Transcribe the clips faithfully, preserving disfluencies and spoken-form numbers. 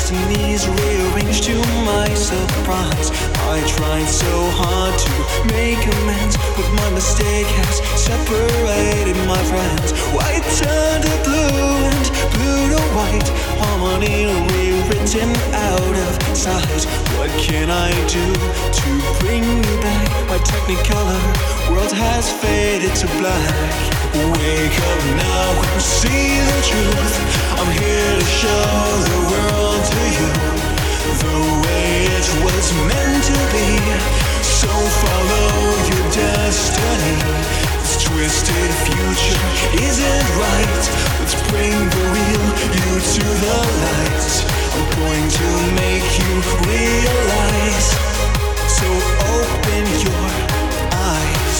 destinies rearranged to my surprise. I tried so hard to make amends, but my mistake has separated my friends. White turned to blue and blue to white, harmony rewritten out of sight. What can I do to bring you back? My technicolor world has faded to black. Wake up now and see the truth. I'm here to show the world to you the way it was meant to be. So follow your destiny. This twisted future isn't right. Let's bring the real you to the light. I'm going to make you realize. So open your eyes.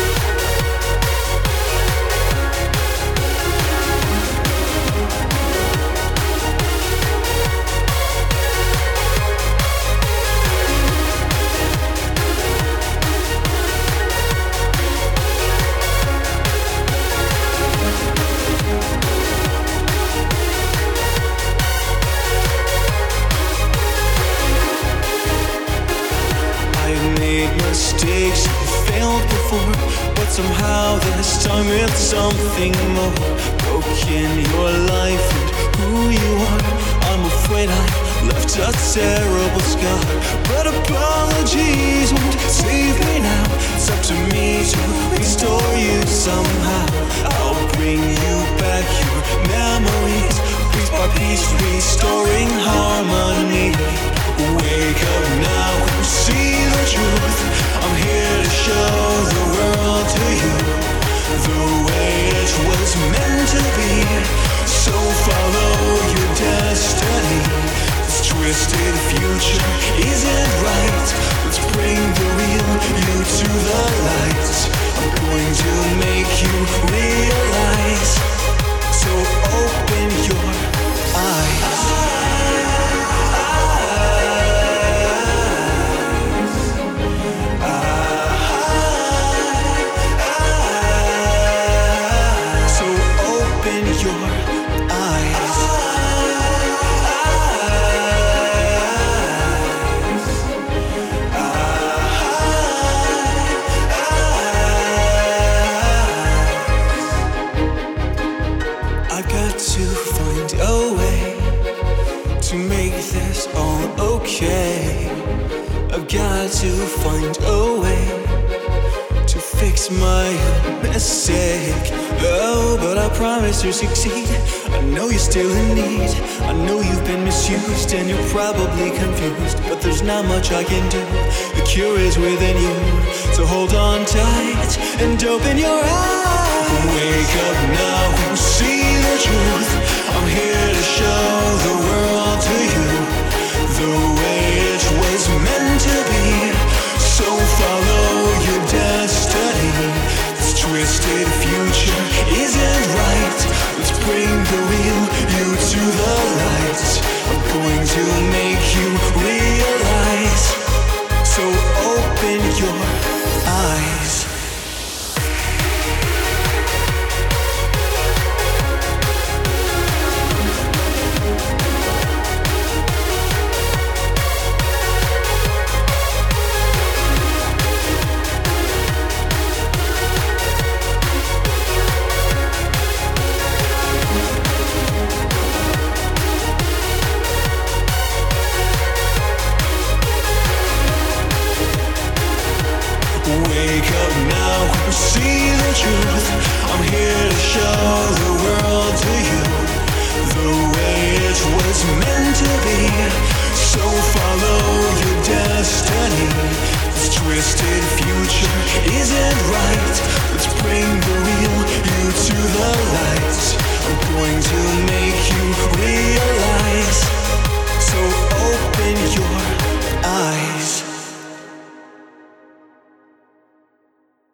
Mistakes failed before, but somehow this time it's something more. Broken your life and who you are. I'm afraid I left a terrible scar, but apologies won't save me now. It's up to me to restore you somehow. I'll bring you back your memories, piece by piece, restoring harmony. Wake up now and see the truth. I'm here to show the world to you the way it was meant to be. So follow your destiny. This twisted future isn't right. Let's bring the real you to the light. I'm going to make you realize. So open your eyes. I've got to find a way to fix my mistake. Oh, but I promise to succeed. I know you're still in need. I know you've been misused and you're probably confused, but there's not much I can do. The cure is within you, so hold on tight and open your eyes. Wake up now and see the truth. I'm here to show the world to you the way it was meant to be. So follow your destiny. This twisted future isn't right. Let's bring the real you to the light. I'm going to make you realize. So open your eyes. Wake up now and see the truth. I'm here to show the world to you the way it was meant to be. So follow your destiny. This twisted future isn't right. Let's bring the